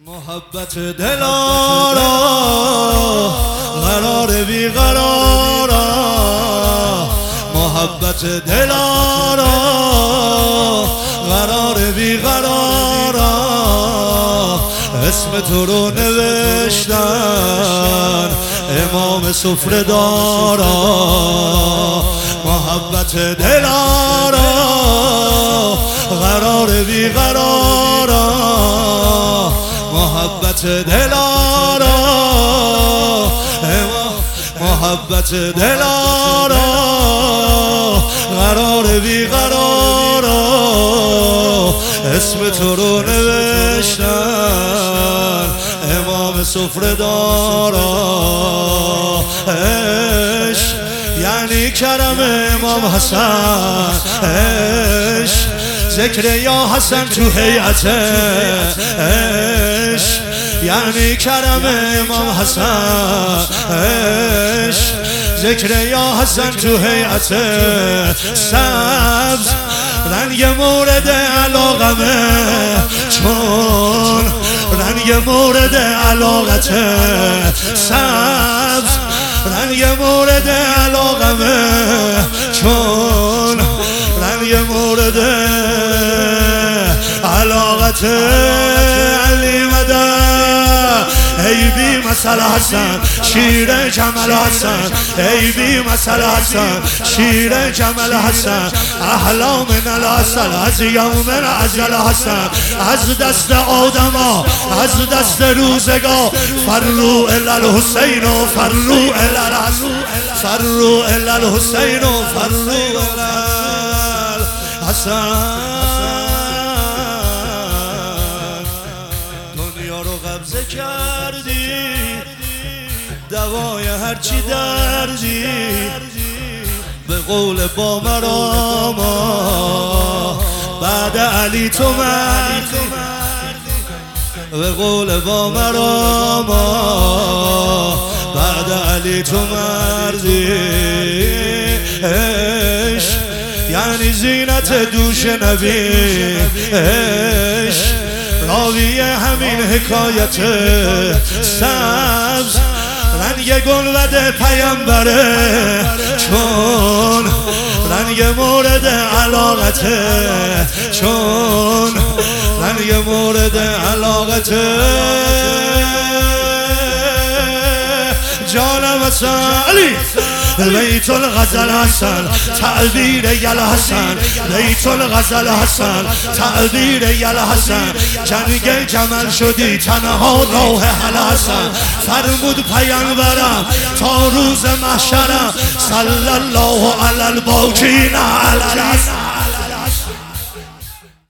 محبت دلارا قرار بی قرارا، محبت دلارا قرار بی قرارا، اسم تو رو نوشتن امام سفره دارا. محبت دلارا قرار بی قرارا، محبت دلارا، محبت دلارا قرار بی قرارا، اسم تو رو نوشتن امام سفره دارا. عشق یعنی کرم امام حسن، عشق ذکر یا حسن تو هیئت، عشق یعنی کرم امام حسن، عشق ذکر یا حسن تو هیئت. سبز رنگ مورد علاقمه، چون رنگ مورد علاقته. سبز رنگ مورد علاقمه، چون رنگ مورد علاقت. علی مدد ای بی مثل حسن شیر جمل حسن، ای بی مثل حسن شیر جمل حسن. احلا من العسل از یوم ازل حسن، از دست آدما از دست روزگار. فرو الی الحسین و فرو الی الحسن، فرو الی الحسین و فرو الی الحسن. دنیا رو قبضه کردی، دوای هرچی دردی، به قول با مراما بعد علی تو مردی، به قول با مراما بعد علی تو مردی. عشق یعنی زینت دوش نبی، عشق راوی همین حکایت. سبز رنگ گلبد پیامبره، چون رنگ مورد علاقته، چون رنگ مورد علاقته. جانم علی بیت الغزل حسن تعبیر یل حسن، بیت الغزل حسن تعبیر یل حسن. جنگ جمل شدی تنها راه حل حسن، فرمود پیامبرم تا روز محشرم صلی الله علی الباقین علی الحسن.